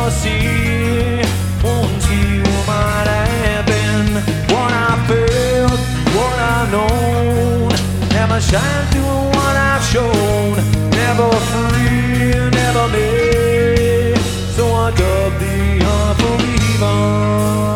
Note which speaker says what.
Speaker 1: see, won't see what might have been. What I felt, what I've known, never shine through what I've shown. Never